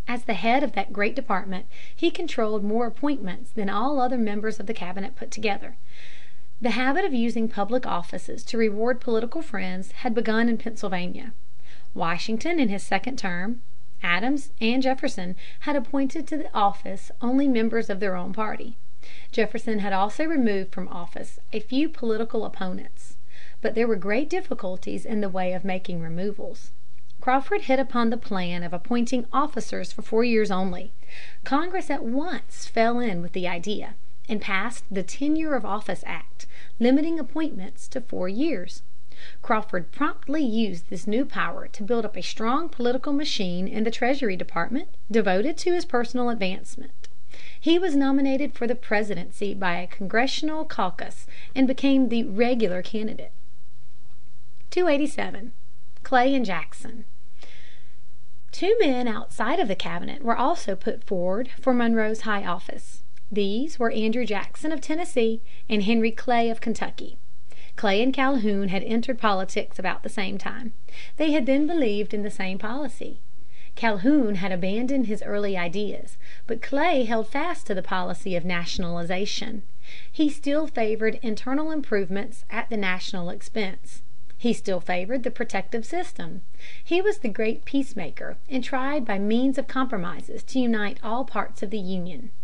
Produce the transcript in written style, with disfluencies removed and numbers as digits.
As the head of that great department, he controlled more appointments than all other members of the cabinet put together. The habit of using public offices to reward political friends had begun in Pennsylvania. Washington in his second term, Adams, and Jefferson had appointed to the office only members of their own party. Jefferson had also removed from office a few political opponents. But there were great difficulties in the way of making removals. Crawford hit upon the plan of appointing officers for 4 years only. Congress at once fell in with the idea, and passed the Tenure of Office Act, limiting appointments to 4 years. Crawford promptly used this new power to build up a strong political machine in the Treasury Department, devoted to his personal advancement. He was nominated for the presidency by a congressional caucus and became the regular candidate. 287. Clay and Jackson. Two men outside of the cabinet were also put forward for Monroe's high office. These were Andrew Jackson of Tennessee and Henry Clay of Kentucky. Clay and Calhoun had entered politics about the same time. They had then believed in the same policy. Calhoun had abandoned his early ideas, but Clay held fast to the policy of nationalization. He still favored internal improvements at the national expense. He still favored the protective system. He was the great peacemaker and tried by means of compromises to unite all parts of the Union.